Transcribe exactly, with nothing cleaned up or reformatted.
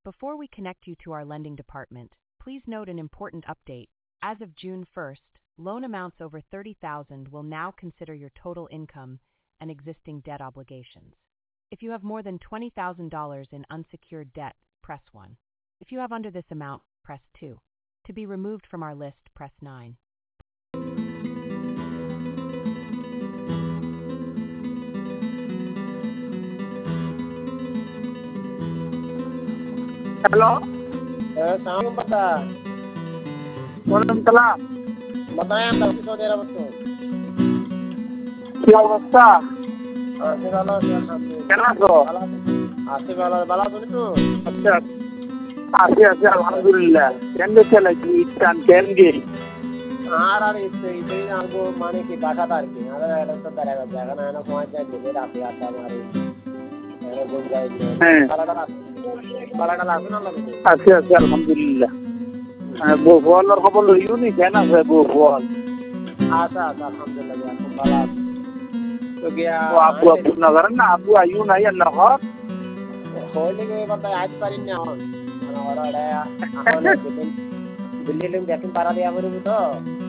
Before we connect you to our lending department, please note an important update. As of June first, loan amounts over thirty thousand dollars will now consider your total income and existing debt obligations. If you have more than twenty thousand dollars in unsecured debt, press one. If you have under this amount, press two. To be removed from our list, press nine. Hello साहब बता वालेकुम सलाम। बताएं आप दस सौ तेरह बच्चों क्या अवस्था? आसे वाला কেন আছো? आसे वाला बाला सुनी तो আচ্ছা আছি আছি আলহামদুলিল্লাহ। কেন দেখে লাগি টান কেন গে? আর আর ইতে ইতে আমগো মানে কি বাটা তার কি আর এটা তো তারা জায়গা না না পৌঁছ যায় দিলে রাতে আটা মারি এর গুন যায় হ্যাঁ বালাটা বালাটা লাগবে না লাগবে আছি আছি আলহামদুলিল্লাহ। বউ বলার খবর লইও নি কেন আছে বউ বল? আচ্ছা আচ্ছা আলহামদুলিল্লাহ এখন বালা তো গিয়া ও আবু আবু না করেন না আবু আইও নাই আল্লাহ হক হইলে গে বাবা আজ পারি না এখন মানে ওরা এখন দিল্লি দিল্লি দেখেন পারা দিয়া বলবো তো